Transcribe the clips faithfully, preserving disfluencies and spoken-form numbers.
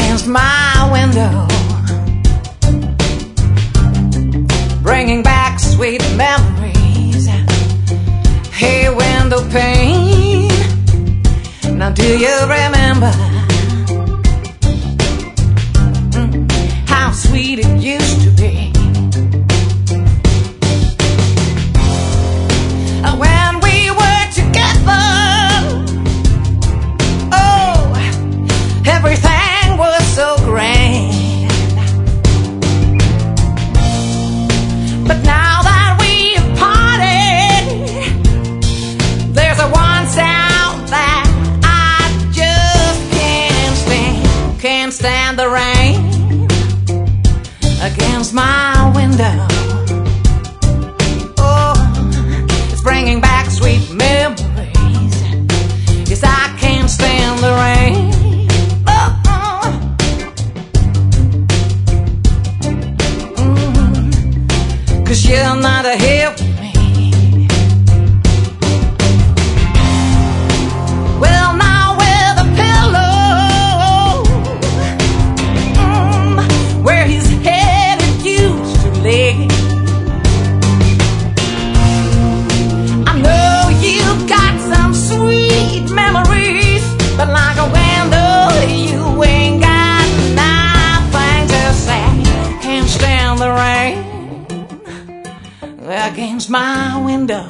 against my window, bringing back sweet memories. Hey, window pane, now do you remember mm, how sweet it used to be? When we were together, oh, everything was so grand. But now that we've parted, there's a one sound that I just can't stand. Can't stand the rain against my window. Bringing back sweet memories. Yes, I can't stand the rain. Oh, mm, 'cause you're not here with me. Well, now with a pillow mm, where his head it used to lay. Memories, but like a window, you ain't got nothing to say. Can't stand the rain against my window,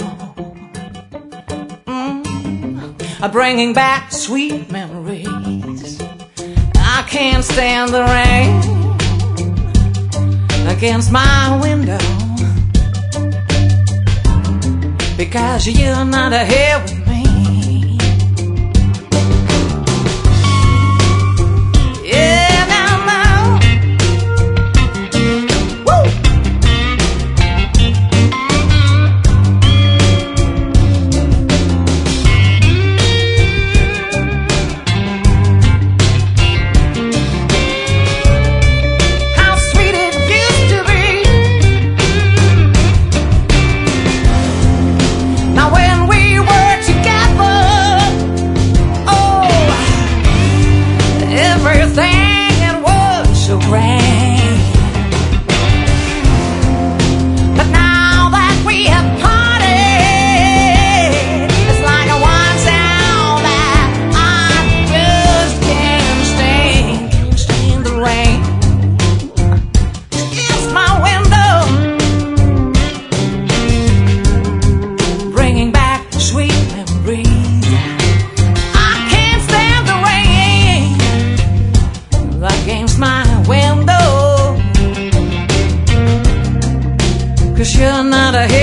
mm, bringing back sweet memories. I can't stand the rain against my window, because you're not here with me. My window, 'cause you're not a